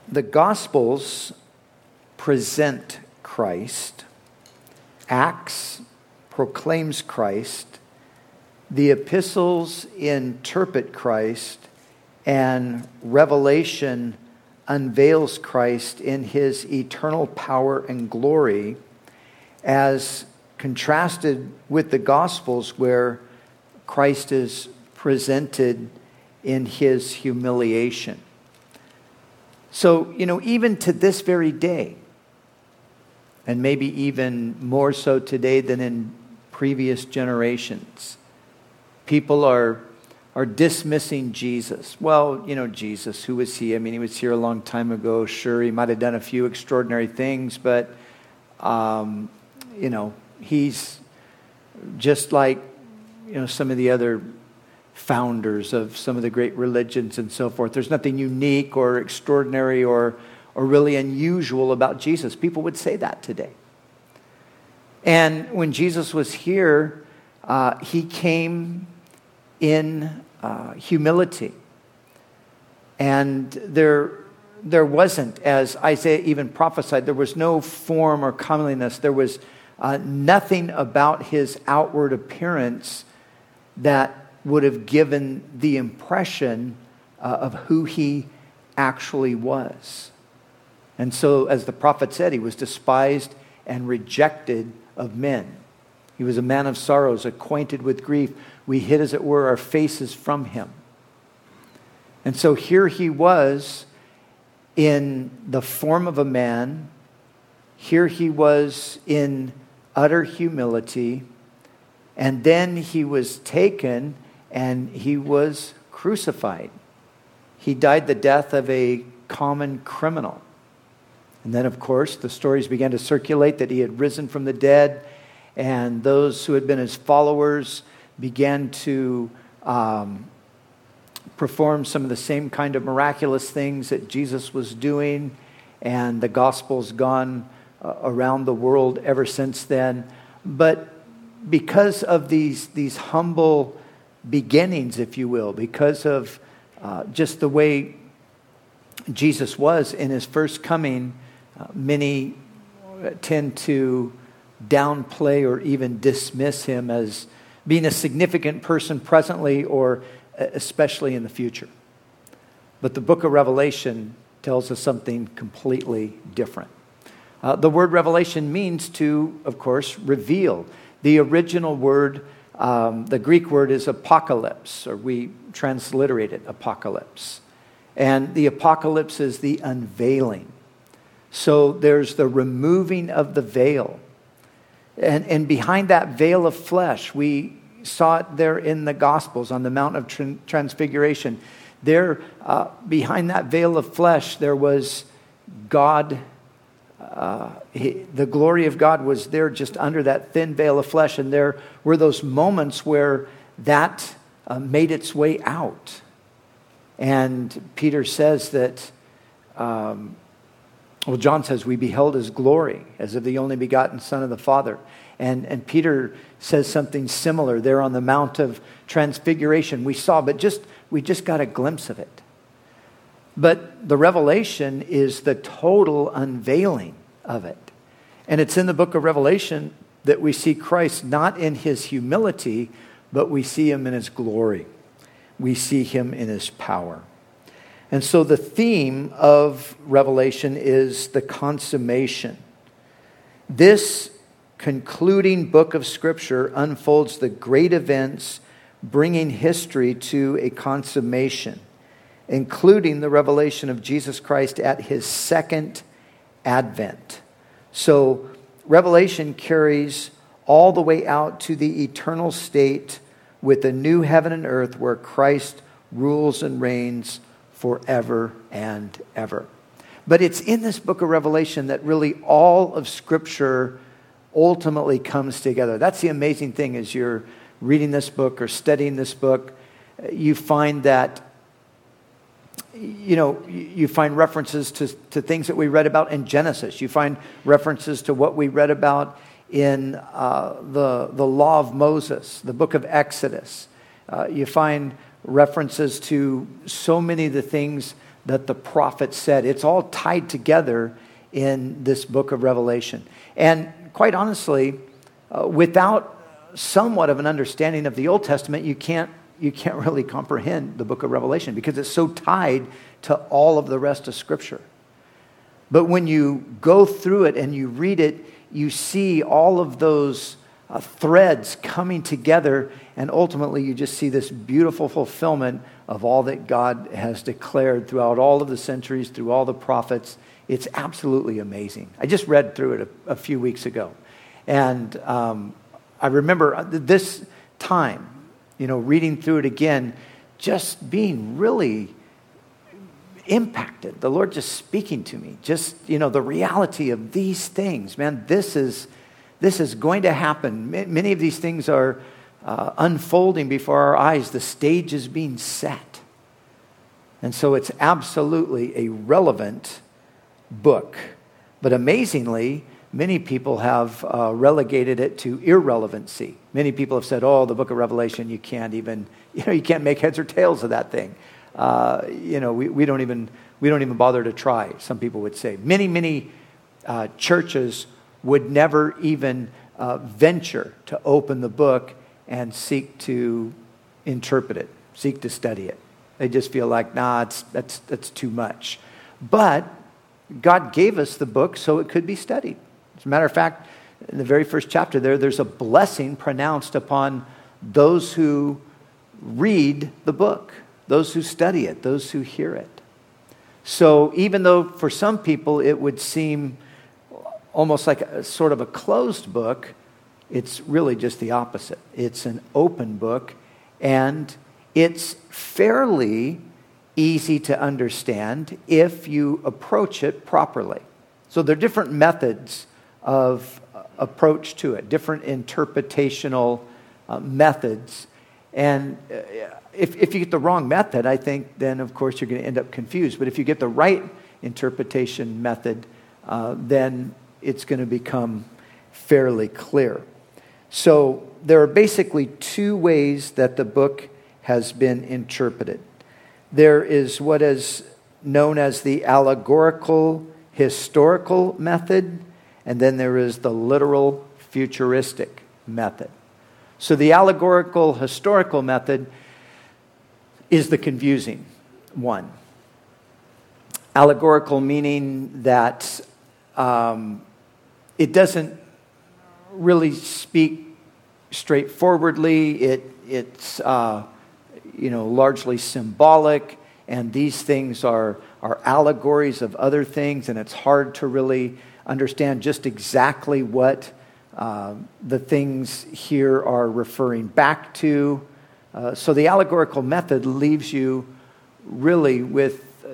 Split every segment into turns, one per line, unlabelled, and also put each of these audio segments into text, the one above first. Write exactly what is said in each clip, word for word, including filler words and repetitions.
the Gospels present Christ, Acts proclaims Christ, the epistles interpret Christ, and Revelation unveils Christ in his eternal power and glory, as contrasted with the Gospels where Christ is presented in his humiliation. So, you know, even to this very day, and maybe even more so today than in previous generations, people are are dismissing Jesus. Well, you know, Jesus, who was he? I mean, he was here a long time ago. Sure, he might have done a few extraordinary things, but, um, you know, he's just like, you know, some of the other founders of some of the great religions and so forth. There's nothing unique or extraordinary or, or really unusual about Jesus. People would say that today. And when Jesus was here, uh, he came in uh, humility. And there, there wasn't, as Isaiah even prophesied, there was no form or comeliness. There was uh, nothing about his outward appearance that would have given the impression uh, of who he actually was. And so, as the prophet said, he was despised and rejected of men. He was a man of sorrows, acquainted with grief. We hid, as it were, our faces from him. And so here he was in the form of a man. Here he was in utter humility. And then he was taken and he was crucified. He died the death of a common criminal. And then, of course, the stories began to circulate that he had risen from the dead, and those who had been his followers began to um, perform some of the same kind of miraculous things that Jesus was doing, and the gospel's gone uh, around the world ever since then. But because of these, these humble beginnings, if you will, because of uh, just the way Jesus was in his first coming, uh, many tend to downplay or even dismiss him as being a significant person presently or especially in the future. But the book of Revelation tells us something completely different. Uh, the word revelation means to, of course, reveal. The original word, um, the Greek word is apocalypse, or we transliterate it apocalypse. And the apocalypse is the unveiling. So there's the removing of the veil. And, and behind that veil of flesh, we saw it there in the Gospels on the Mount of Transfiguration. There, uh, behind that veil of flesh, there was God. Uh, he, the glory of God was there just under that thin veil of flesh. And there were those moments where that uh, made its way out. And Peter says that, um, well, John says, we beheld his glory as of the only begotten Son of the Father. And, and Peter says something similar there on the Mount of Transfiguration. We saw, but just we just got a glimpse of it. But the revelation is the total unveiling of it. And it's in the book of Revelation that we see Christ not in his humility, but we see him in his glory. We see him in his power. And so the theme of Revelation is the consummation. This concluding book of Scripture unfolds the great events bringing history to a consummation, including the revelation of Jesus Christ at his second advent. So Revelation carries all the way out to the eternal state with a new heaven and earth where Christ rules and reigns forever and ever. But it's in this book of Revelation that really all of Scripture ultimately comes together. That's the amazing thing as you're reading this book or studying this book. You find that, you know, you find references to, to things that we read about in Genesis. You find references to what we read about in uh, the, the law of Moses, the book of Exodus. Uh, you find references to so many of the things that the prophet said. It's all tied together in this book of Revelation. And quite honestly, uh, without somewhat of an understanding of the Old Testament, you can't you can't really comprehend the book of Revelation because it's so tied to all of the rest of Scripture. But when you go through it and you read it, you see all of those uh, threads coming together, and ultimately you just see this beautiful fulfillment of all that God has declared throughout all of the centuries, through all the prophets. It's absolutely amazing. I just read through it a, a few weeks ago. And um, I remember this time, you know, reading through it again, just being really impacted. The Lord just speaking to me. Just, you know, the reality of these things. Man, this is this is going to happen. Many of these things are uh, unfolding before our eyes. The stage is being set. And so it's absolutely a relevant book. But amazingly, many people have uh, relegated it to irrelevancy. Many people have said, oh, the book of Revelation, you can't even, you know, you can't make heads or tails of that thing. Uh, you know, we, we don't even we don't even bother to try, some people would say. Many, many uh, churches would never even uh, venture to open the book and seek to interpret it, seek to study it. They just feel like, nah, it's, that's, that's too much. But God gave us the book so it could be studied. As a matter of fact, in the very first chapter there, there's a blessing pronounced upon those who read the book, those who study it, those who hear it. So even though for some people it would seem almost like a sort of a closed book, it's really just the opposite. It's an open book, and it's fairly easy to understand if you approach it properly. So there are different methods of approach to it, different interpretational uh, methods. And uh, if, if you get the wrong method, I think then, of course, you're going to end up confused. But if you get the right interpretation method, uh, then it's going to become fairly clear. So there are basically two ways that the book has been interpreted. There is what is known as the allegorical historical method, and then there is the literal futuristic method. So the allegorical historical method is the confusing one. Allegorical meaning that um, it doesn't really speak straightforwardly. It it's uh, you know largely symbolic, and these things are are allegories of other things, and it's hard to really understand just exactly what uh, the things here are referring back to. Uh, so the allegorical method leaves you really with uh,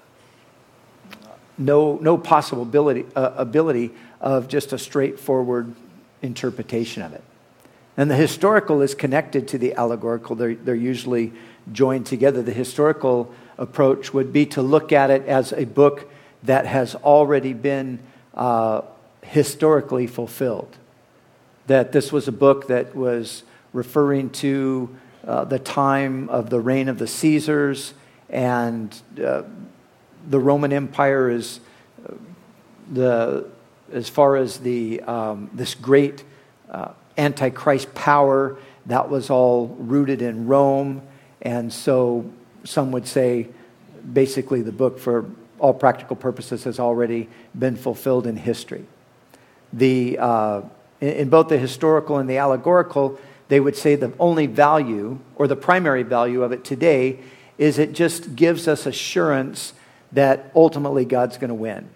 no no possible ability, uh, ability of just a straightforward interpretation of it. And the historical is connected to the allegorical. They're, they're usually joined together. The historical approach would be to look at it as a book that has already been uh, historically fulfilled. That this was a book that was referring to uh, the time of the reign of the Caesars, and uh, the Roman Empire is uh, the as far as the um, this great uh, Antichrist power that was all rooted in Rome, and so some would say basically the book for all practical purposes has already been fulfilled in history. The uh, in, in both the historical and the allegorical, they would say the only value or the primary value of it today is it just gives us assurance that ultimately God's going to win.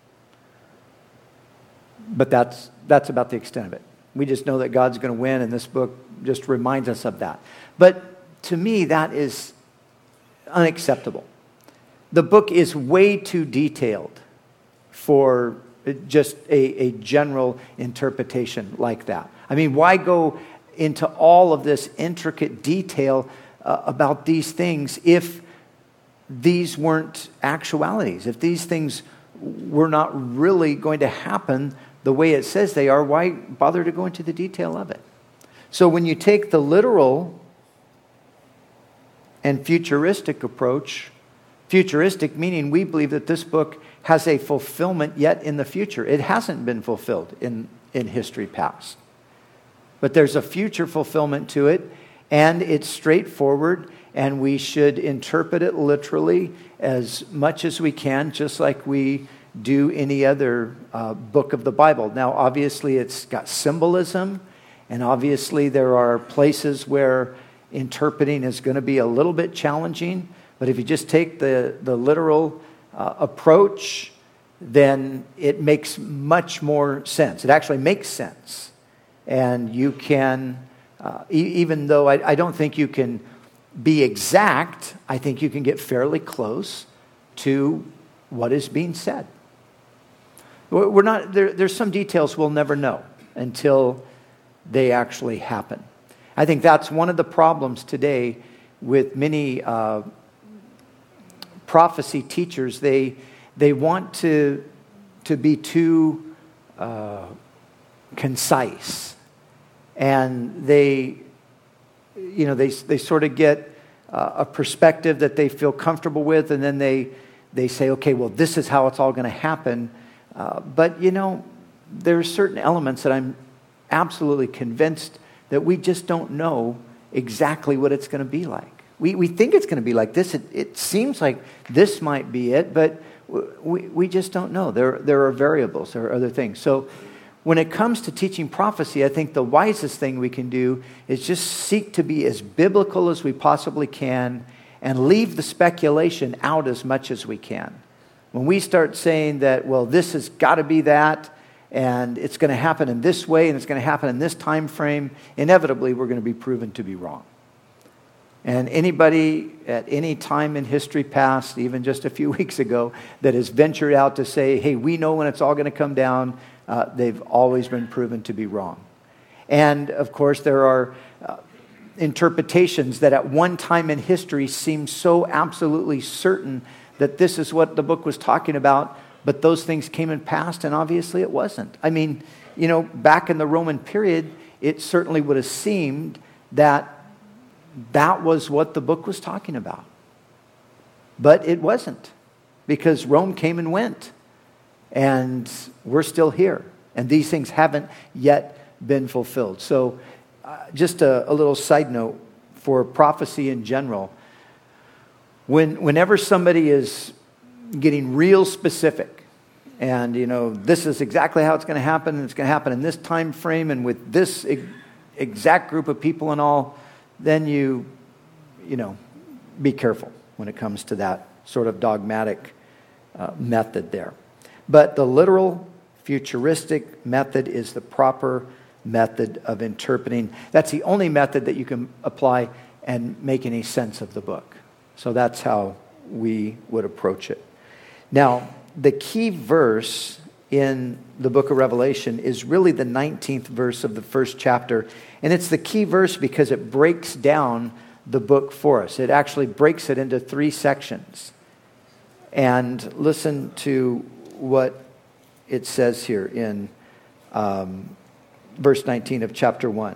But that's that's about the extent of it. We just know that God's going to win, and this book just reminds us of that. But to me, that is unacceptable. The book is way too detailed for just a, a general interpretation like that. I mean, why go into all of this intricate detail uh, about these things if these weren't actualities? If these things were not really going to happen the way it says they are, why bother to go into the detail of it? So when you take the literal and futuristic approach, Futuristic, meaning we believe that this book has a fulfillment yet in the future. It hasn't been fulfilled in, in history past. But there's a future fulfillment to it, and it's straightforward, and we should interpret it literally as much as we can, just like we do any other uh, book of the Bible. Now, obviously, it's got symbolism, and obviously there are places where interpreting is going to be a little bit challenging, but if you just take the, the literal uh, approach, then it makes much more sense. It actually makes sense. And you can, uh, e- even though I, I don't think you can be exact, I think you can get fairly close to what is being said. We're not there, there's some details we'll never know until they actually happen. I think that's one of the problems today with many uh, prophecy teachers. They they want to to be too uh, concise, and they you know they they sort of get uh, a perspective that they feel comfortable with, and then they they say, okay, well, this is how it's all going to happen. Uh, but, you know, there are certain elements that I'm absolutely convinced that we just don't know exactly what it's going to be like. We we think it's going to be like this. It, it seems like this might be it, but we, we just don't know. There, there are variables. There are other things. So when it comes to teaching prophecy, I think the wisest thing we can do is just seek to be as biblical as we possibly can and leave the speculation out as much as we can. When we start saying that, well, this has got to be that, and it's going to happen in this way, and it's going to happen in this time frame, inevitably we're going to be proven to be wrong. And anybody at any time in history past, even just a few weeks ago, that has ventured out to say, hey, we know when it's all going to come down, uh, they've always been proven to be wrong. And, of course, there are uh, interpretations that at one time in history seem so absolutely certain that this is what the book was talking about, but those things came and passed, and obviously it wasn't. I mean, you know, back in the Roman period, it certainly would have seemed that that was what the book was talking about. But it wasn't, because Rome came and went, and we're still here, and these things haven't yet been fulfilled. So uh, just a, a little side note for prophecy in general. When, whenever somebody is getting real specific, and, you know, this is exactly how it's going to happen, and it's going to happen in this time frame and with this ex- exact group of people and all, then you, you know, be careful when it comes to that sort of dogmatic uh, method there. But the literal, futuristic method is the proper method of interpreting. That's the only method that you can apply and make any sense of the book. So that's how we would approach it. Now, the key verse in the book of Revelation is really the nineteenth verse of the first chapter. And it's the key verse because it breaks down the book for us. It actually breaks it into three sections. And listen to what it says here in um, verse nineteen of chapter one.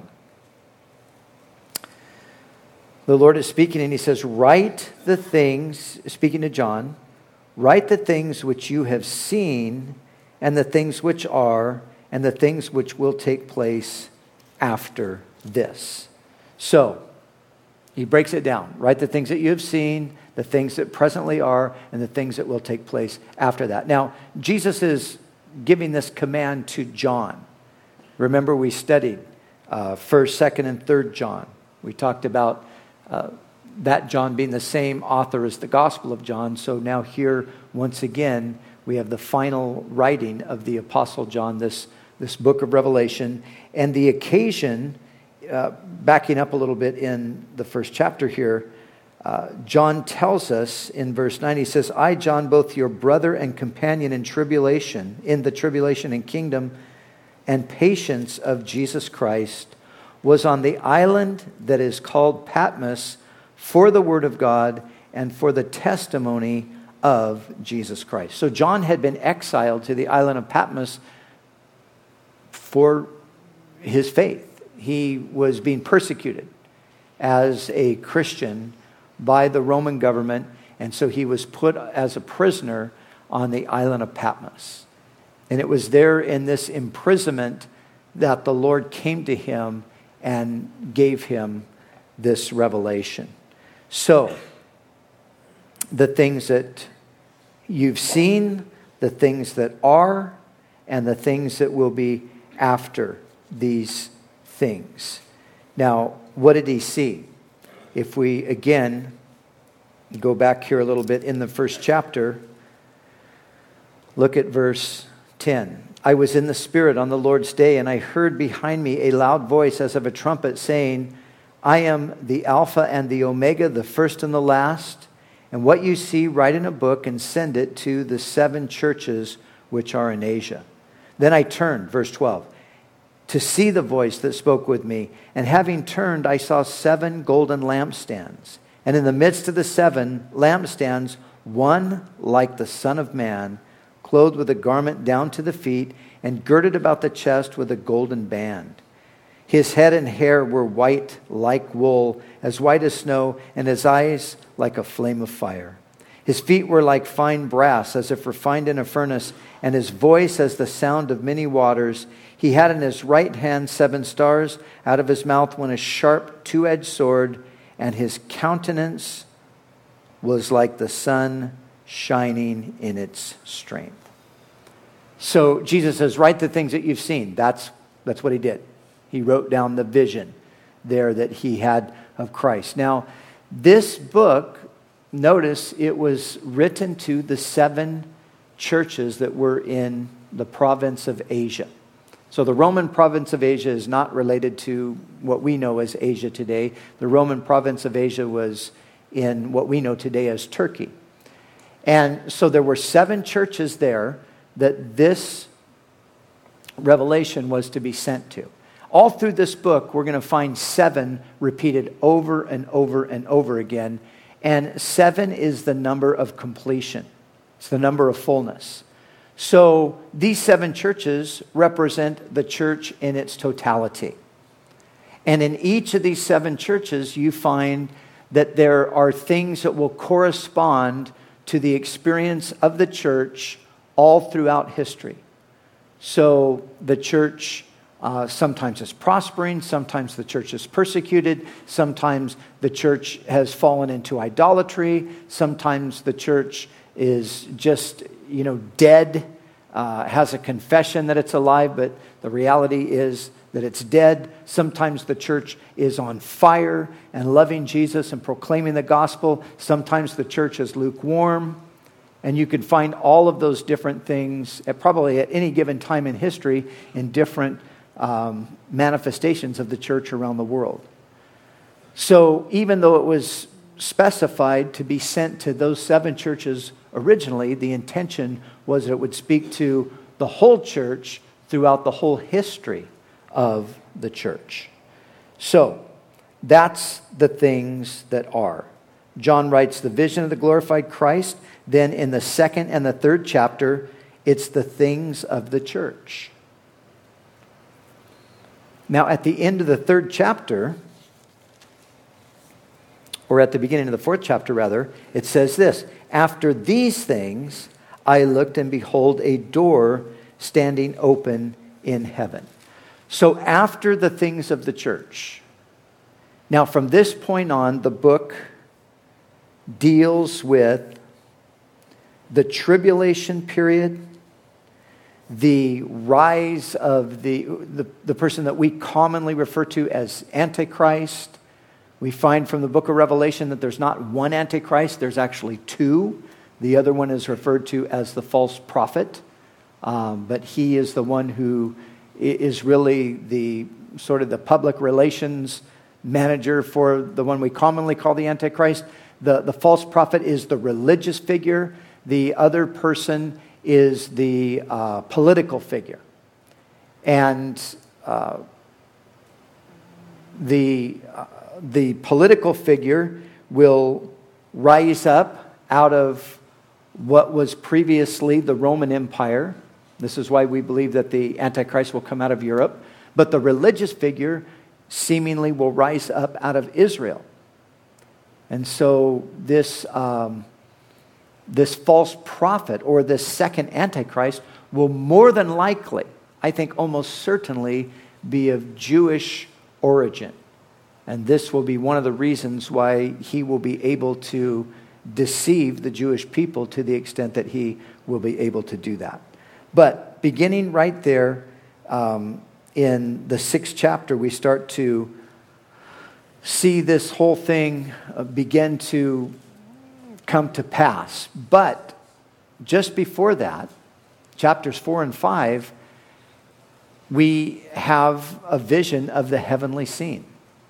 The Lord is speaking, and he says, write the things, speaking to John, write the things which you have seen, and the things which are, and the things which will take place after this. So, he breaks it down. Write the things that you have seen, the things that presently are, and the things that will take place after that. Now, Jesus is giving this command to John. Remember, we studied uh, first, second, and third John. We talked about Uh, that John being the same author as the Gospel of John. So now here, once again, we have the final writing of the Apostle John, this, this book of Revelation. And the occasion, uh, backing up a little bit in the first chapter here, uh, John tells us in verse nine, he says, I, John, both your brother and companion in tribulation, in the tribulation and kingdom and patience of Jesus Christ, was on the island that is called Patmos for the word of God and for the testimony of Jesus Christ. So John had been exiled to the island of Patmos for his faith. He was being persecuted as a Christian by the Roman government, And so he was put as a prisoner on the island of Patmos. And it was there in this imprisonment that the Lord came to him and gave him this revelation. So, the things that you've seen, the things that are, and the things that will be after these things. Now, what did he see? If we, again, go back here a little bit in the first chapter, look at verse ten. I was in the Spirit on the Lord's day, and I heard behind me a loud voice as of a trumpet saying, I am the Alpha and the Omega, the first and the last. And what you see, write in a book and send it to the seven churches which are in Asia. Then I turned, verse twelve, to see the voice that spoke with me. And having turned, I saw seven golden lampstands. And in the midst of the seven lampstands, one like the Son of Man, clothed with a garment down to the feet, and girded about the chest with a golden band. His head and hair were white like wool, as white as snow, and his eyes like a flame of fire. His feet were like fine brass, as if refined in a furnace, and his voice as the sound of many waters. He had in his right hand seven stars. Out of his mouth went a sharp two-edged sword, and his countenance was like the sun shining in its strength. So Jesus says, write the things that you've seen. That's, that's what he did. He wrote down the vision there that he had of Christ. Now, this book, notice it was written to the seven churches that were in the province of Asia. So the Roman province of Asia is not related to what we know as Asia today. The Roman province of Asia was in what we know today as Turkey. And so there were seven churches there that this revelation was to be sent to. All through this book, we're going to find seven repeated over and over and over again. And seven is the number of completion. It's the number of fullness. So these seven churches represent the church in its totality. And in each of these seven churches, you find that there are things that will correspond to the experience of the church all throughout history. So the church uh, sometimes is prospering, sometimes the church is persecuted, sometimes the church has fallen into idolatry, sometimes the church is just, you know, dead, uh, has a confession that it's alive, but the reality is that it's dead. Sometimes the church is on fire and loving Jesus and proclaiming the gospel. Sometimes the church is lukewarm. And you can find all of those different things at probably at any given time in history in different um, manifestations of the church around the world. So even though it was specified to be sent to those seven churches originally, the intention was that it would speak to the whole church throughout the whole history of the church. So that's the things that are. John writes the vision of the glorified Christ. Then in the second and the third chapter, it's the things of the church. Now at the end of the third chapter, or at the beginning of the fourth chapter rather, it says this, after these things I looked and behold a door standing open in heaven. So after the things of the church. Now from this point on, the book deals with the tribulation period, the rise of the, the, the person that we commonly refer to as Antichrist. We find from the book of Revelation that there's not one Antichrist, there's actually two. The other one is referred to as the false prophet, um, but he is the one who is really the sort of the public relations manager for the one we commonly call the Antichrist. The, the false prophet is the religious figure. The other person is the uh, political figure. And uh, the, uh, the political figure will rise up out of what was previously the Roman Empire. This is why we believe that the Antichrist will come out of Europe. But the religious figure seemingly will rise up out of Israel. And so this um, this false prophet or this second Antichrist will more than likely, I think almost certainly, be of Jewish origin. And this will be one of the reasons why he will be able to deceive the Jewish people to the extent that he will be able to do that. But beginning right there um, in the sixth chapter, we start to see this whole thing uh, begin to come to pass. But just before that, chapters four and five, we have a vision of the heavenly scene.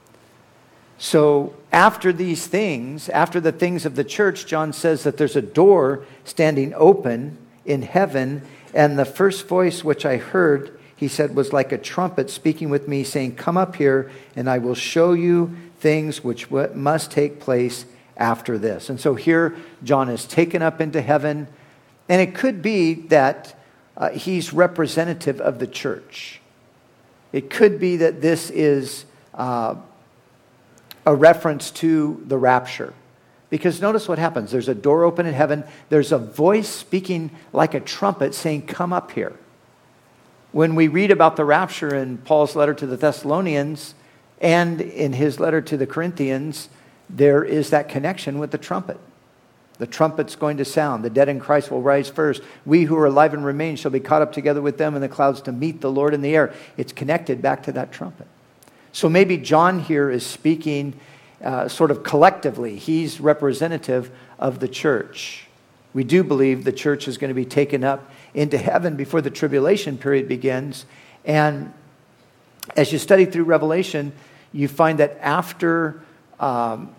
So after these things, after the things of the church, John says that there's a door standing open in heaven, and the first voice which I heard, he said, was like a trumpet speaking with me, saying, "Come up here, and I will show you things which must take place after this." And so here, John is taken up into heaven, and it could be that uh, he's representative of the church. It could be that this is uh, a reference to the rapture. Because notice what happens. There's a door open in heaven. There's a voice speaking like a trumpet saying, "Come up here." When we read about the rapture in Paul's letter to the Thessalonians and in his letter to the Corinthians, there is that connection with the trumpet. The trumpet's going to sound. The dead in Christ will rise first. We who are alive and remain shall be caught up together with them in the clouds to meet the Lord in the air. It's connected back to that trumpet. So maybe John here is speaking uh, sort of collectively. He's representative of the church. We do believe the church is going to be taken up into heaven before the tribulation period begins. And as you study through Revelation, you find that after, um,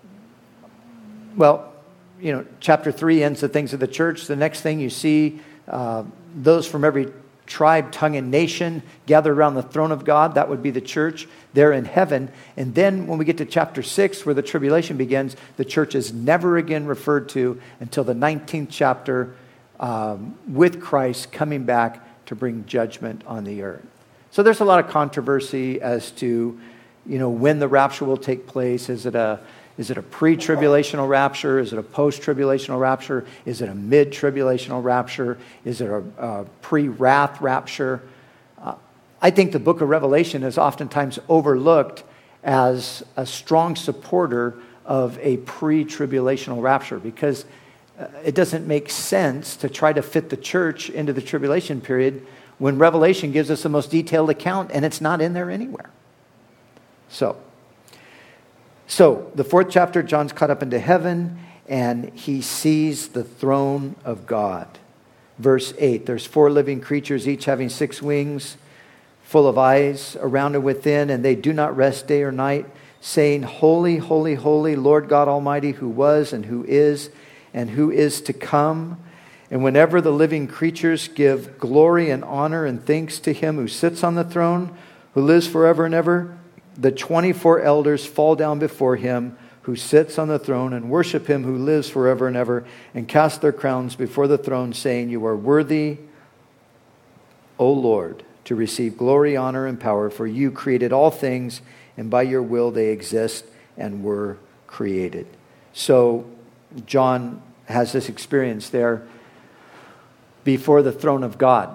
well, you know, chapter three ends the things of the church. The next thing you see, uh, those from every tribe, tongue, and nation gathered around the throne of God. That would be the church there in heaven. And then when we get to chapter six, where the tribulation begins, the church is never again referred to until the nineteenth chapter, um, with Christ coming back to bring judgment on the earth. So there's a lot of controversy as to, you know, when the rapture will take place. Is it a Is it a pre-tribulational rapture? Is it a post-tribulational rapture? Is it a mid-tribulational rapture? Is it a, a pre-wrath rapture? Uh, I think the book of Revelation is oftentimes overlooked as a strong supporter of a pre-tribulational rapture, because uh, it doesn't make sense to try to fit the church into the tribulation period when Revelation gives us the most detailed account and it's not in there anywhere. So, So, the fourth chapter, John's caught up into heaven, and he sees the throne of God. Verse eight, there's four living creatures, each having six wings, full of eyes around and within, and they do not rest day or night, saying, "Holy, holy, holy, Lord God Almighty, who was and who is and who is to come." And whenever the living creatures give glory and honor and thanks to him who sits on the throne, who lives forever and ever, the twenty-four elders fall down before him who sits on the throne and worship him who lives forever and ever, and cast their crowns before the throne, saying, "You are worthy, O Lord, to receive glory, honor, and power, for you created all things, and by your will they exist and were created." So John has this experience there before the throne of God.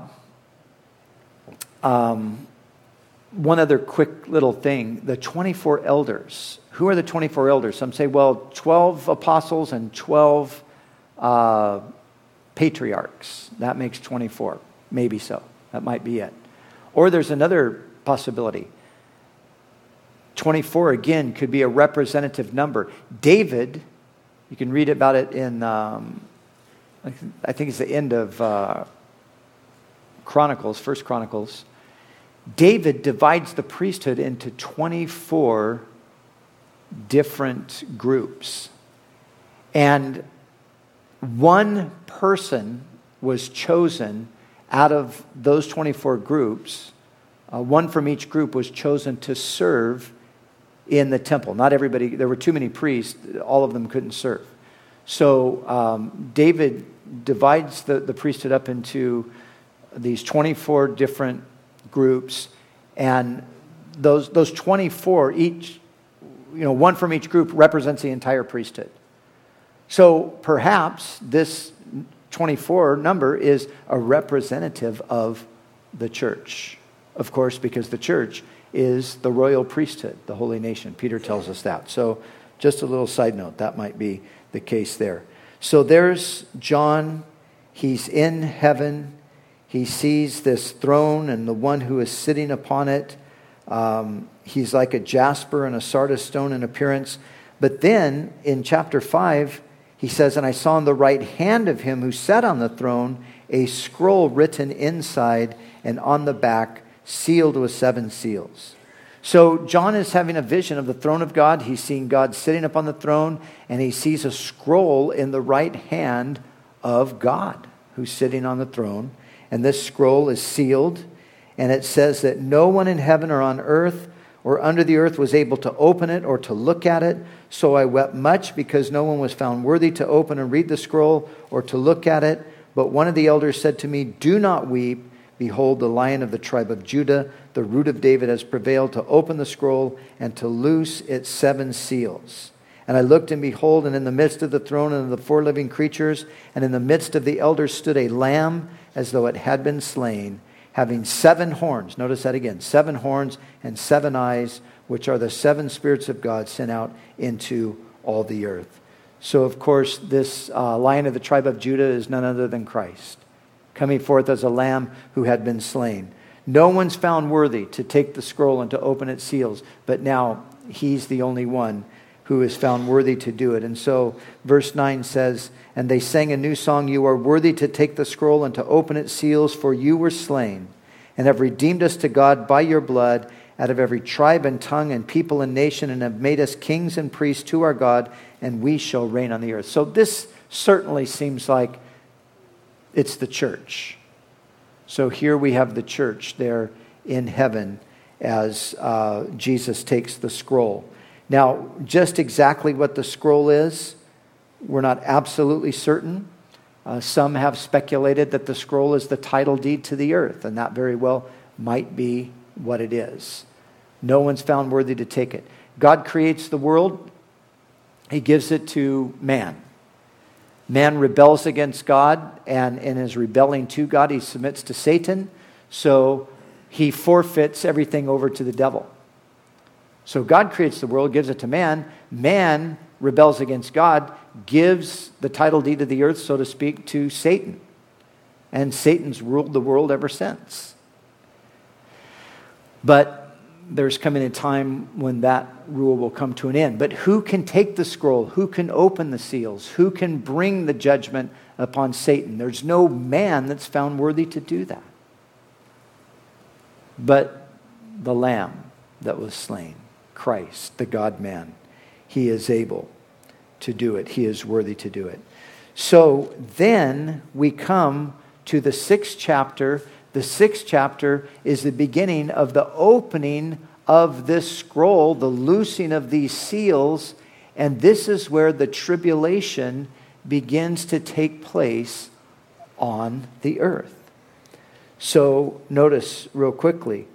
Um... One other quick little thing, the twenty-four elders. Who are the twenty-four elders? Some say, well, twelve apostles and twelve uh, patriarchs. That makes twenty-four. Maybe so. That might be it. Or there's another possibility. twenty-four, again, could be a representative number. David, you can read about it in, um, I think it's the end of uh, Chronicles, First Chronicles. David divides the priesthood into twenty-four different groups. And one person was chosen out of those twenty-four groups. Uh, one from each group was chosen to serve in the temple. Not everybody, there were too many priests, all of them couldn't serve. So um, David divides the, the priesthood up into these twenty-four different groups, and those those twenty-four, each, you know, one from each group represents the entire priesthood. So perhaps this twenty-four number is a representative of the church. Of course, because the church is the royal priesthood, the holy nation. Peter tells us that. So just a little side note, that might be the case there. So there's John. He's in heaven. He sees this throne and the one who is sitting upon it. Um, he's like a jasper and a sardis stone in appearance. But then in chapter five, he says, and I saw in the right hand of him who sat on the throne a scroll written inside and on the back, sealed with seven seals. So John is having a vision of the throne of God. He's seeing God sitting upon the throne, and he sees a scroll in the right hand of God who's sitting on the throne. And this scroll is sealed, and it says that no one in heaven or on earth or under the earth was able to open it or to look at it. So I wept much because no one was found worthy to open and read the scroll or to look at it. But one of the elders said to me, do not weep. Behold, the Lion of the tribe of Judah, the root of David, has prevailed to open the scroll and to loose its seven seals. And I looked, and behold, and in the midst of the throne and of the four living creatures, and in the midst of the elders stood a lamb as though it had been slain, having seven horns. Notice that again, seven horns and seven eyes, which are the seven spirits of God sent out into all the earth. So, of course, this uh, Lion of the tribe of Judah is none other than Christ, coming forth as a lamb who had been slain. No one's found worthy to take the scroll and to open its seals, but now he's the only one who is found worthy to do it. And so verse nine says, and they sang a new song, you are worthy to take the scroll and to open its seals, for you were slain and have redeemed us to God by your blood out of every tribe and tongue and people and nation, and have made us kings and priests to our God, and we shall reign on the earth. So this certainly seems like it's the church. So here we have the church there in heaven as uh, Jesus takes the scroll. Now, just exactly what the scroll is, we're not absolutely certain. Uh, some have speculated that the scroll is the title deed to the earth, and that very well might be what it is. No one's found worthy to take it. God creates the world. He gives it to man. Man rebels against God, and in his rebelling to God, he submits to Satan. So he forfeits everything over to the devil. So God creates the world, gives it to man. Man rebels against God, gives the title deed of the earth, so to speak, to Satan. And Satan's ruled the world ever since. But there's coming a time when that rule will come to an end. But who can take the scroll? Who can open the seals? Who can bring the judgment upon Satan? There's no man that's found worthy to do that. But the Lamb that was slain, Christ, the God-man, he is able to do it. He is worthy to do it. So then we come to the sixth chapter. The sixth chapter is the beginning of the opening of this scroll, the loosing of these seals, and this is where the tribulation begins to take place on the earth. So notice real quickly.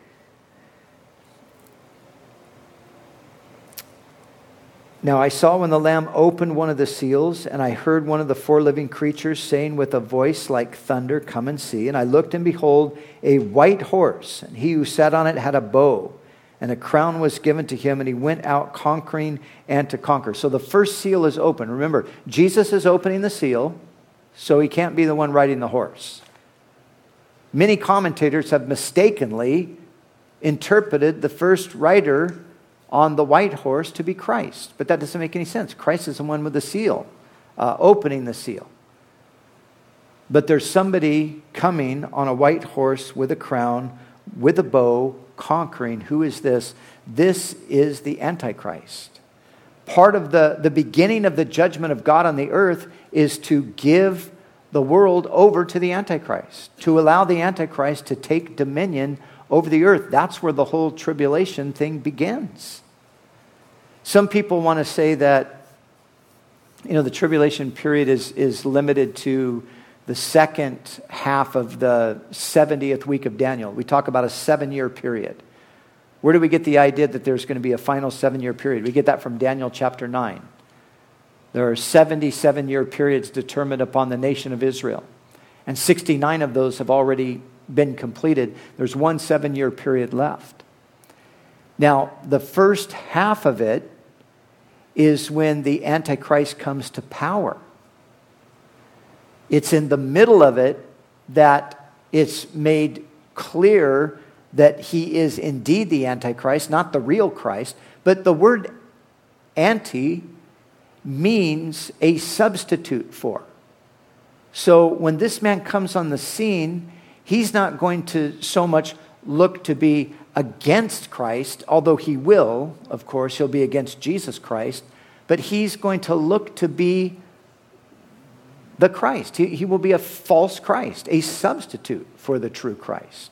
Now I saw when the Lamb opened one of the seals, and I heard one of the four living creatures saying with a voice like thunder, come and see. And I looked, and behold, a white horse, and he who sat on it had a bow, and a crown was given to him, and he went out conquering and to conquer. So the first seal is open. Remember, Jesus is opening the seal, so he can't be the one riding the horse. Many commentators have mistakenly interpreted the first rider on the white horse to be Christ. But that doesn't make any sense. Christ is the one with the seal, uh, opening the seal. But there's somebody coming on a white horse with a crown, with a bow, conquering. Who is this? This is the Antichrist. Part of the, the beginning of the judgment of God on the earth is to give the world over to the Antichrist, to allow the Antichrist to take dominion over the earth. That's where the whole tribulation thing begins. Some people want to say that, you know, the tribulation period is, is limited to the second half of the seventieth week of Daniel. We talk about a seven-year period. Where do we get the idea that there's going to be a final seven-year period? We get that from Daniel chapter nine. There are seventy-seven-year periods determined upon the nation of Israel, and sixty-nine of those have already been completed. There's one seven-year period left. Now, the first half of it is when the Antichrist comes to power. It's in the middle of it that it's made clear that he is indeed the Antichrist, not the real Christ. But the word anti means a substitute for. So when this man comes on the scene, he's not going to so much look to be against Christ, although he will, of course, he'll be against Jesus Christ, but he's going to look to be the Christ. He, he will be a false Christ, a substitute for the true Christ.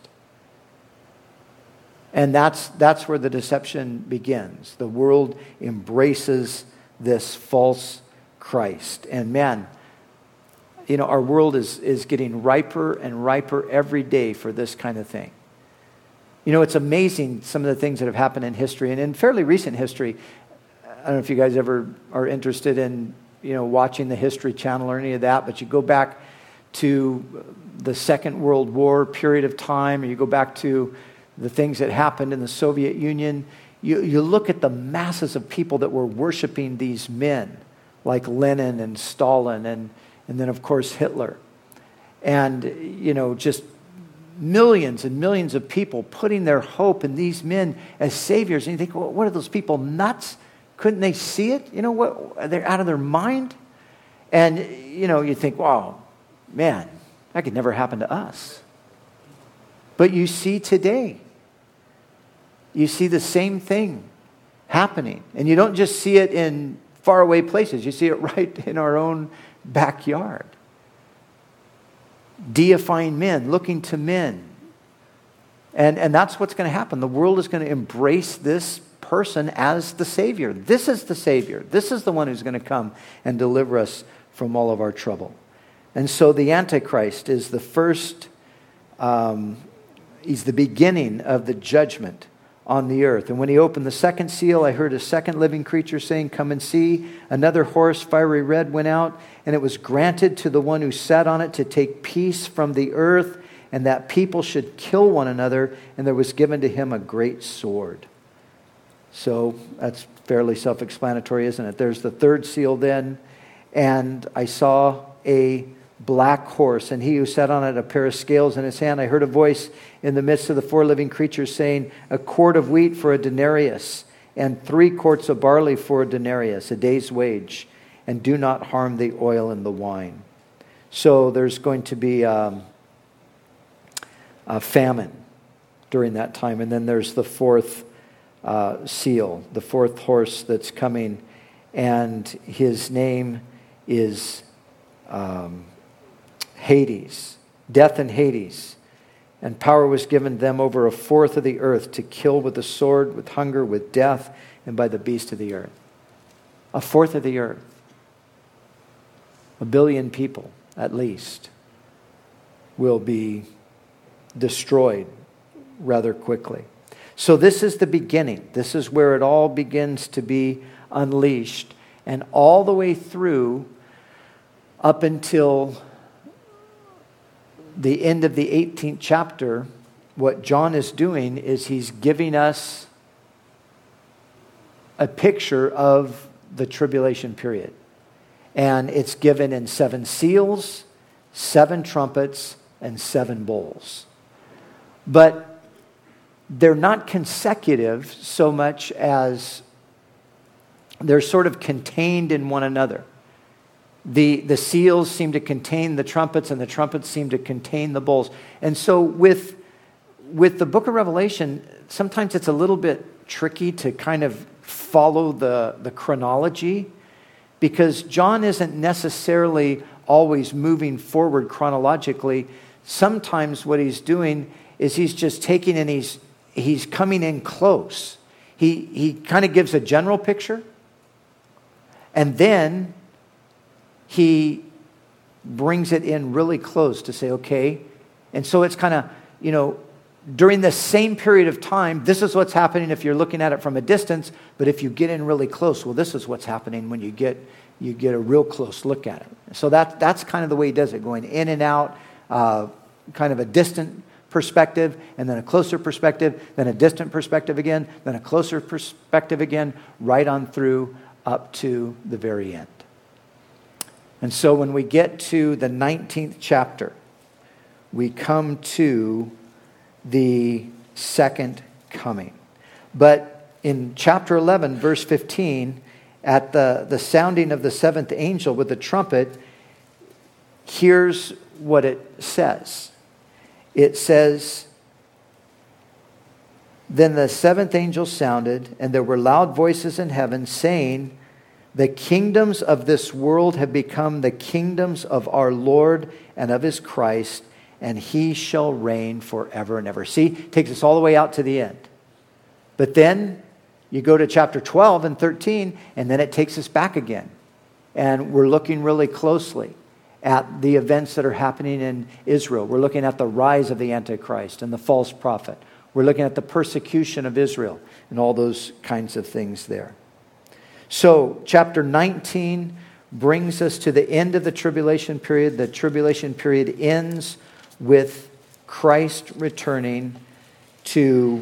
And that's, that's where the deception begins. The world embraces this false Christ. And man, you know, our world is, is getting riper and riper every day for this kind of thing. You know, it's amazing some of the things that have happened in history, and in fairly recent history. I don't know if you guys ever are interested in, you know, watching the History Channel or any of that, but you go back to the Second World War period of time, or you go back to the things that happened in the Soviet Union, you, you look at the masses of people that were worshiping these men, like Lenin and Stalin, and, and then, of course, Hitler. And, you know, just millions and millions of people putting their hope in these men as saviors. And you think, well, what are those people, nuts? Couldn't they see it? You know, what? They're out of their mind? And, you know, you think, wow, man, that could never happen to us. But you see today, you see the same thing happening. And you don't just see it in faraway places. You see it right in our own backyard. Deifying men, looking to men. And, and that's what's going to happen. The world is going to embrace this person as the Savior. This is the Savior. This is the one who's going to come and deliver us from all of our trouble. And so the Antichrist is the first, um, he's the beginning of the judgment on the earth. And when he opened the second seal, I heard a second living creature saying, "Come and see." Another horse, fiery red, went out, and it was granted to the one who sat on it to take peace from the earth, and that people should kill one another, and there was given to him a great sword. So that's fairly self-explanatory, isn't it? There's the third seal then, and I saw a black horse, and he who sat on it a pair of scales in his hand. I heard a voice in the midst of the four living creatures saying, "A quart of wheat for a denarius, and three quarts of barley for a denarius, a day's wage, and do not harm the oil and the wine." So there's going to be um, a famine during that time. And then there's the fourth uh, seal, the fourth horse that's coming, and his name is um, Hades, death and Hades. And power was given them over a fourth of the earth to kill with the sword, with hunger, with death, and by the beast of the earth. A fourth of the earth. A billion people, at least, will be destroyed rather quickly. So this is the beginning. This is where it all begins to be unleashed. And all the way through up until the end of the eighteenth chapter, what John is doing is he's giving us a picture of the tribulation period. And it's given in seven seals, seven trumpets, and seven bowls. But they're not consecutive so much as they're sort of contained in one another. The, the seals seem to contain the trumpets, and the trumpets seem to contain the bowls. And so with, with the book of Revelation, sometimes it's a little bit tricky to kind of follow the, the chronology, because John isn't necessarily always moving forward chronologically. Sometimes what he's doing is he's just taking and he's, he's coming in close. He, he kind of gives a general picture, and then he brings it in really close to say, okay. And so it's kind of, you know, during the same period of time, this is what's happening if you're looking at it from a distance. But if you get in really close, well, this is what's happening when you get you get a real close look at him. So that, that's kind of the way he does it, going in and out, uh, kind of a distant perspective, and then a closer perspective, then a distant perspective again, then a closer perspective again, right on through up to the very end. And so when we get to the nineteenth chapter, we come to the second coming. But in chapter eleven, verse fifteen, at the, the sounding of the seventh angel with the trumpet, here's what it says. It says, "Then the seventh angel sounded, and there were loud voices in heaven saying, 'The kingdoms of this world have become the kingdoms of our Lord and of his Christ, and he shall reign forever and ever.'" See, it takes us all the way out to the end. But then you go to chapter twelve and thirteen, and then it takes us back again. And we're looking really closely at the events that are happening in Israel. We're looking at the rise of the Antichrist and the false prophet. We're looking at the persecution of Israel and all those kinds of things there. So, chapter nineteen brings us to the end of the tribulation period. The tribulation period ends with Christ returning to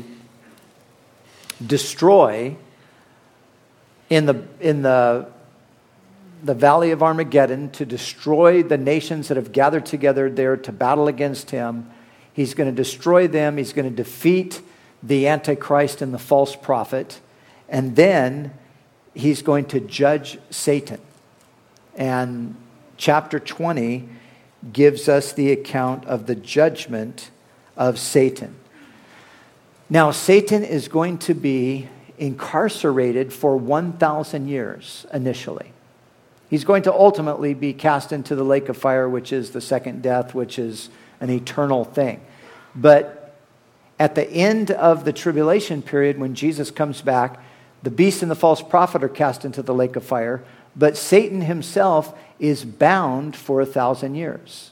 destroy in the in the the valley of Armageddon, to destroy the nations that have gathered together there to battle against him. He's going to destroy them. He's going to defeat the Antichrist and the false prophet. And then he's going to judge Satan. And chapter twenty gives us the account of the judgment of Satan. Now, Satan is going to be incarcerated for one thousand years initially. He's going to ultimately be cast into the lake of fire, which is the second death, which is an eternal thing. But at the end of the tribulation period, when Jesus comes back, the beast and the false prophet are cast into the lake of fire, but Satan himself is bound for a thousand years.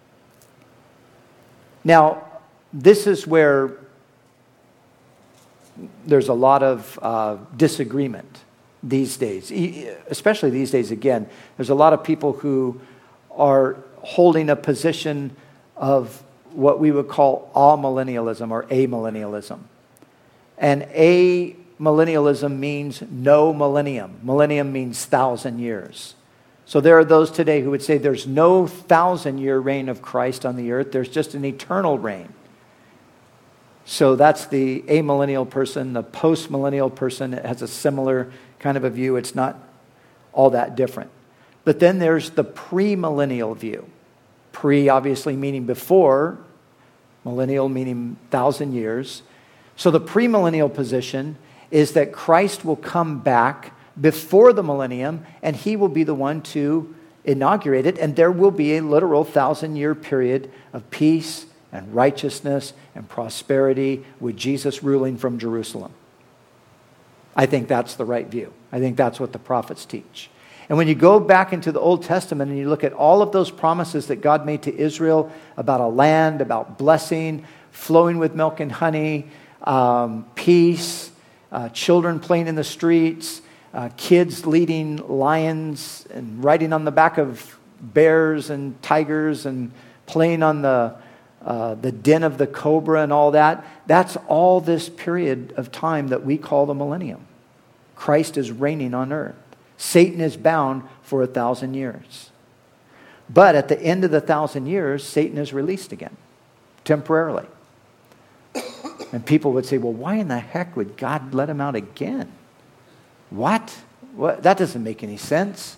Now, this is where there's a lot of uh, disagreement these days, especially these days again. There's a lot of people who are holding a position of what we would call amillennialism or amillennialism. And amillennialism means no millennium. Millennium means thousand years. So there are those today who would say there's no thousand-year reign of Christ on the earth. There's just an eternal reign. So that's the amillennial person. The post-millennial person has a similar kind of a view. It's not all that different. But then there's the premillennial view. Pre, obviously, meaning before. Millennial, meaning thousand years. So the premillennial position is that Christ will come back before the millennium, and he will be the one to inaugurate it, and there will be a literal thousand-year period of peace and righteousness and prosperity with Jesus ruling from Jerusalem. I think that's the right view. I think that's what the prophets teach. And when you go back into the Old Testament and you look at all of those promises that God made to Israel about a land, about blessing, flowing with milk and honey, um, peace, uh, children playing in the streets, uh, kids leading lions and riding on the back of bears and tigers and playing on the uh, the den of the cobra and all that, that's all this period of time that we call the millennium. Christ is reigning on earth. Satan is bound for a thousand years. But at the end of the thousand years, Satan is released again, temporarily. And people would say, well, why in the heck would God let him out again? What? What? That doesn't make any sense.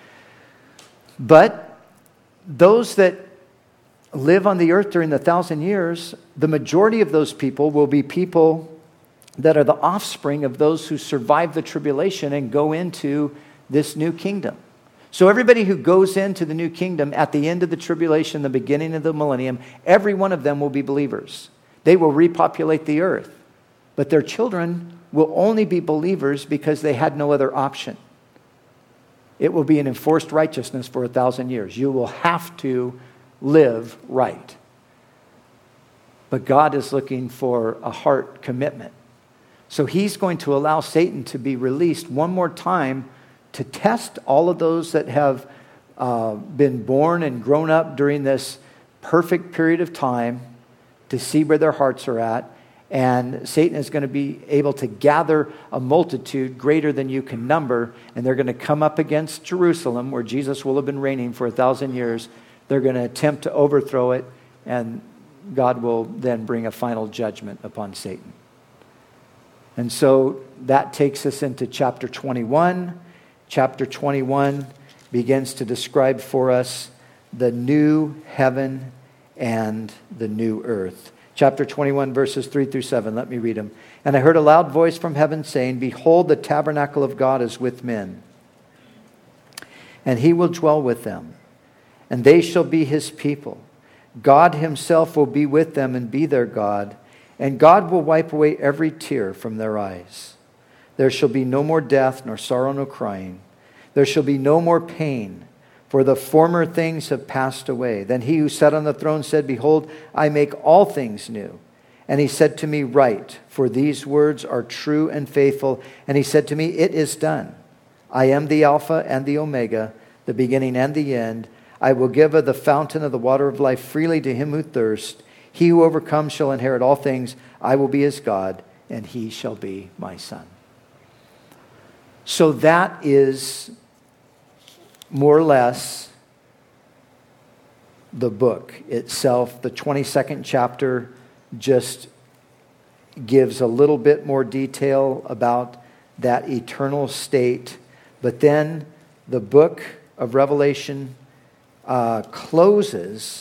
But those that live on the earth during the thousand years, the majority of those people will be people that are the offspring of those who survive the tribulation and go into this new kingdom. So everybody who goes into the new kingdom at the end of the tribulation, the beginning of the millennium, every one of them will be believers. They will repopulate the earth. But their children will only be believers because they had no other option. It will be an enforced righteousness for a thousand years. You will have to live right. But God is looking for a heart commitment. So he's going to allow Satan to be released one more time to test all of those that have uh, been born and grown up during this perfect period of time, to see where their hearts are at. And Satan is going to be able to gather a multitude greater than you can number, and they're going to come up against Jerusalem, where Jesus will have been reigning for a thousand years. They're going to attempt to overthrow it, and God will then bring a final judgment upon Satan. And so that takes us into chapter twenty-one. Chapter twenty-one begins to describe for us the new heaven and the new earth. Chapter twenty-one, verses three through seven. Let me read them. And I heard a loud voice from heaven saying, Behold, the tabernacle of God is with men, and he will dwell with them, and they shall be his people. God himself will be with them and be their God, and God will wipe away every tear from their eyes. There shall be no more death, nor sorrow, nor crying. There shall be no more pain, for the former things have passed away. Then he who sat on the throne said, Behold, I make all things new. And he said to me, Write, for these words are true and faithful. And he said to me, It is done. I am the Alpha and the Omega, the beginning and the end. I will give of the fountain of the water of life freely to him who thirsts. He who overcomes shall inherit all things. I will be his God, and he shall be my son. So that is more or less the book itself. The twenty-second chapter just gives a little bit more detail about that eternal state. But then the book of Revelation uh, closes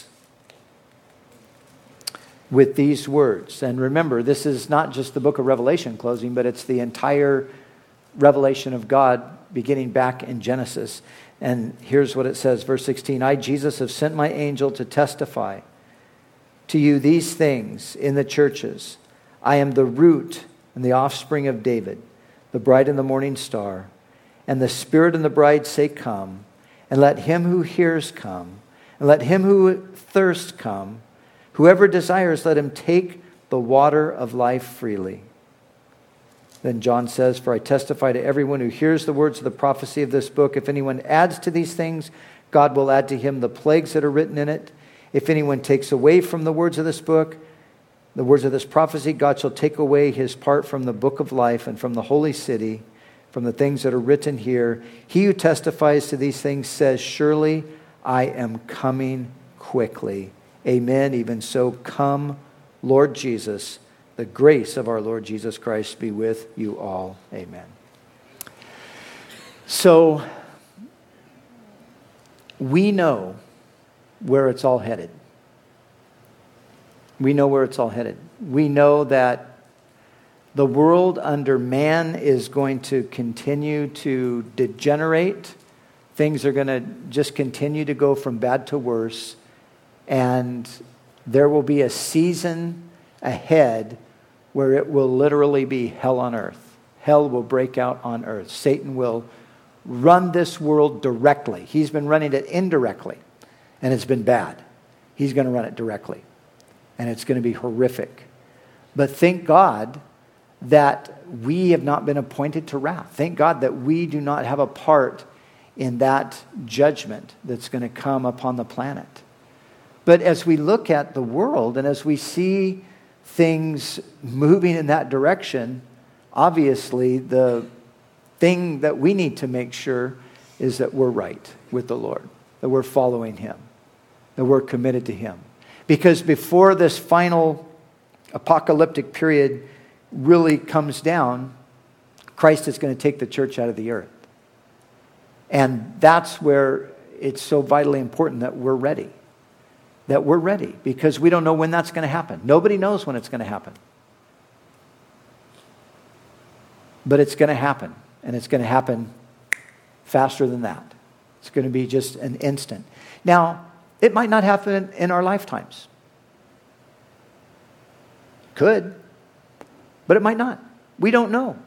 with these words. And remember, this is not just the book of Revelation closing, but it's the entire revelation of God beginning back in Genesis. And here's what it says, verse sixteen, I, Jesus, have sent my angel to testify to you these things in the churches. I am the root and the offspring of David, the bride and the morning star. And the Spirit and the bride say, Come. And let him who hears come. And let him who thirsts come. Whoever desires, let him take the water of life freely. Then John says, For I testify to everyone who hears the words of the prophecy of this book. If anyone adds to these things, God will add to him the plagues that are written in it. If anyone takes away from the words of this book, the words of this prophecy, God shall take away his part from the book of life and from the holy city, from the things that are written here. He who testifies to these things says, Surely I am coming quickly. Amen. Even so, come, Lord Jesus. The grace of our Lord Jesus Christ be with you all. Amen. So, we know where it's all headed. We know where it's all headed. We know that the world under man is going to continue to degenerate. Things are going to just continue to go from bad to worse. And there will be a season ahead where it will literally be hell on earth. Hell will break out on earth. Satan will run this world directly. He's been running it indirectly, and it's been bad. He's going to run it directly, and it's going to be horrific. But thank God that we have not been appointed to wrath. Thank God that we do not have a part in that judgment that's going to come upon the planet. But as we look at the world and as we see things moving in that direction, obviously the thing that we need to make sure is that we're right with the Lord, that we're following him, that we're committed to him. Because before this final apocalyptic period really comes down, Christ is going to take the church out of the earth. And that's where it's so vitally important that we're ready. That we're ready, because we don't know when that's going to happen. Nobody knows when it's going to happen. But it's going to happen, and it's going to happen faster than that. It's going to be just an instant. Now, it might not happen in our lifetimes. Could, but it might not. We don't know.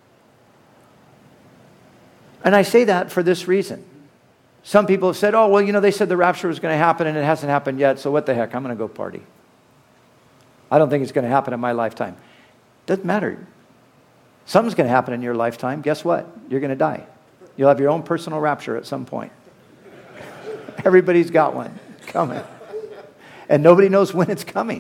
And I say that for this reason. Some people have said, oh, well, you know, they said the rapture was going to happen and it hasn't happened yet, so what the heck, I'm going to go party. I don't think it's going to happen in my lifetime. Doesn't matter. Something's going to happen in your lifetime. Guess what? You're going to die. You'll have your own personal rapture at some point. Everybody's got one coming. And nobody knows when it's coming.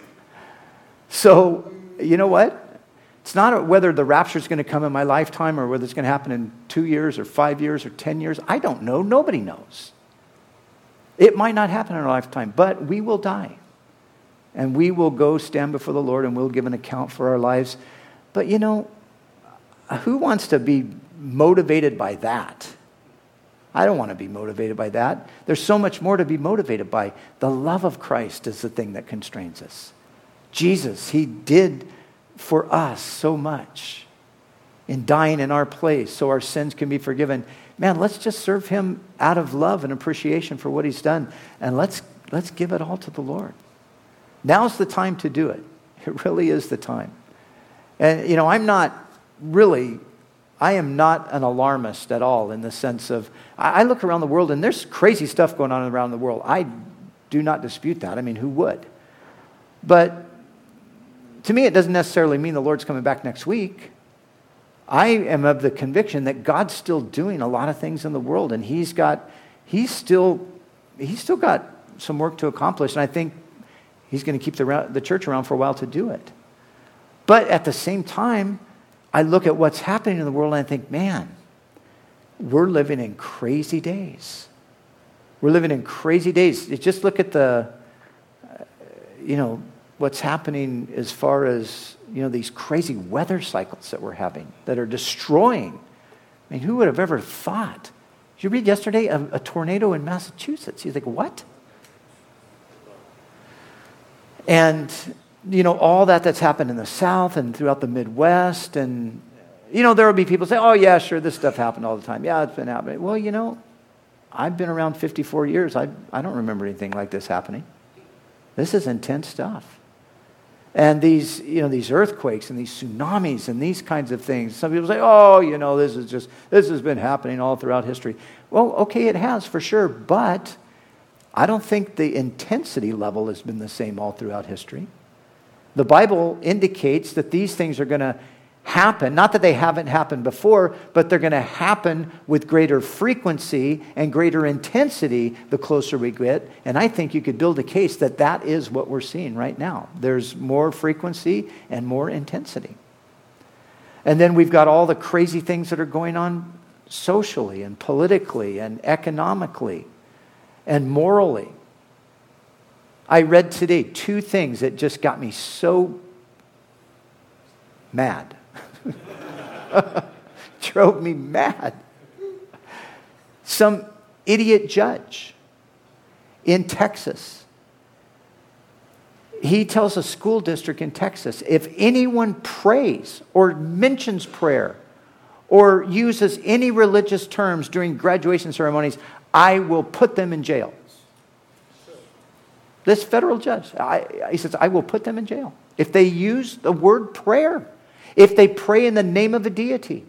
So, you know what? It's not whether the rapture is going to come in my lifetime or whether it's going to happen in two years or five years or ten years. I don't know. Nobody knows. It might not happen in our lifetime, but we will die. And we will go stand before the Lord and we'll give an account for our lives. But you know, who wants to be motivated by that? I don't want to be motivated by that. There's so much more to be motivated by. The love of Christ is the thing that constrains us. Jesus, he did for us so much in dying in our place so our sins can be forgiven. Man, let's just serve him out of love and appreciation for what he's done. And let's let's give it all to the Lord. Now's the time to do it. It really is the time. And, you know, I'm not really, I am not an alarmist at all in the sense of, I, I look around the world and there's crazy stuff going on around the world. I do not dispute that. I mean, who would? But to me, it doesn't necessarily mean the Lord's coming back next week. I am of the conviction that God's still doing a lot of things in the world, and He's got, He's still, He's still got some work to accomplish, and I think He's going to keep the the church around for a while to do it. But at the same time, I look at what's happening in the world, and I think, man, we're living in crazy days. We're living in crazy days. Just look at the, uh, you know. what's happening as far as, you know, these crazy weather cycles that we're having that are destroying. I mean, who would have ever thought? Did you read yesterday a, a tornado in Massachusetts? You think, what? And, you know, all that that's happened in the South and throughout the Midwest. And, you know, there will be people say, oh, yeah, sure, this stuff happened all the time. Yeah, it's been happening. Well, you know, I've been around fifty-four years. I, I don't remember anything like this happening. This is intense stuff. And these, you know, these earthquakes and these tsunamis and these kinds of things. Some people say, oh, you know, this is just, this has been happening all throughout history. Well, okay, it has for sure, but I don't think the intensity level has been the same all throughout history. The Bible indicates that these things are going to happen, not that they haven't happened before, but they're going to happen with greater frequency and greater intensity the closer we get. And I think you could build a case that that is what we're seeing right now. There's more frequency and more intensity. And then we've got all the crazy things that are going on socially and politically and economically and morally. I read today two things that just got me so mad. Drove me mad. Some idiot judge in Texas. He tells a school district in Texas, if anyone prays or mentions prayer or uses any religious terms during graduation ceremonies, I will put them in jail. This federal judge, I, he says, I will put them in jail if they use the word prayer. If they pray in the name of a deity.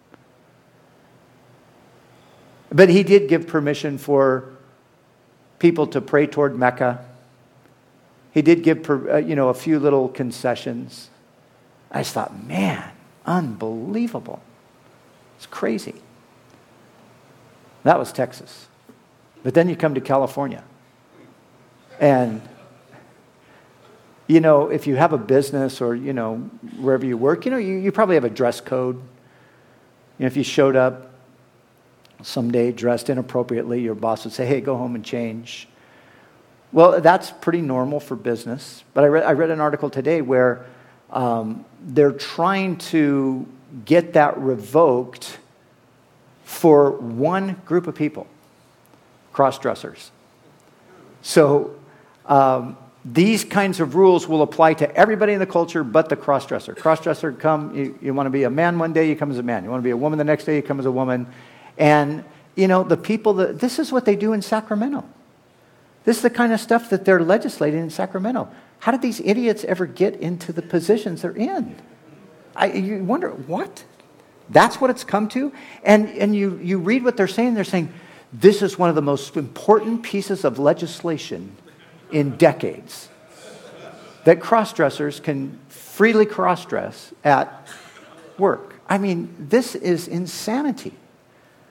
But he did give permission for people to pray toward Mecca. He did give, uh, you know, a few little concessions. I just thought, man, unbelievable. It's crazy. That was Texas. But then you come to California. And you know, if you have a business or, you know, wherever you work, you know, you, you probably have a dress code. You know, if you showed up someday dressed inappropriately, your boss would say, hey, go home and change. Well, that's pretty normal for business. But I read, I read an article today where um, they're trying to get that revoked for one group of people, cross-dressers. So, um, these kinds of rules will apply to everybody in the culture but the cross-dresser. Cross-dresser, come, you, you want to be a man one day, you come as a man. You want to be a woman the next day, you come as a woman. And, you know, the people, that this is what they do in Sacramento. This is the kind of stuff that they're legislating in Sacramento. How did these idiots ever get into the positions they're in? I, you wonder, what? That's what it's come to? And, and you, you read what they're saying, they're saying, this is one of the most important pieces of legislation in decades, that cross-dressers can freely cross-dress at work. I mean, this is insanity.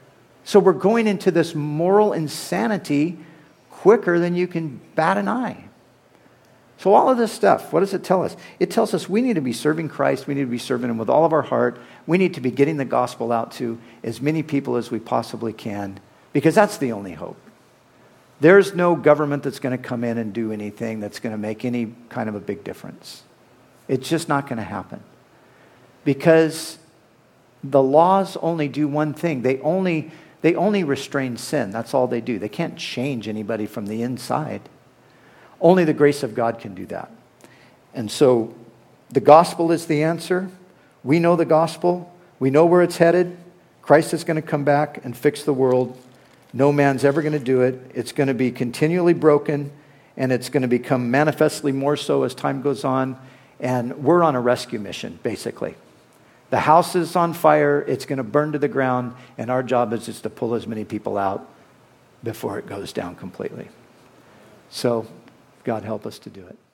So we're going into this moral insanity quicker than you can bat an eye. So all of this stuff, what does it tell us? It tells us we need to be serving Christ. We need to be serving Him with all of our heart. We need to be getting the gospel out to as many people as we possibly can, because that's the only hope. There's no government that's going to come in and do anything that's going to make any kind of a big difference. It's just not going to happen. Because the laws only do one thing. They only, they only restrain sin. That's all they do. They can't change anybody from the inside. Only the grace of God can do that. And so the gospel is the answer. We know the gospel. We know where it's headed. Christ is going to come back and fix the world. No man's ever going to do it. It's going to be continually broken, and it's going to become manifestly more so as time goes on. And we're on a rescue mission, basically. The house is on fire. It's going to burn to the ground, and our job is just to pull as many people out before it goes down completely. So God help us to do it.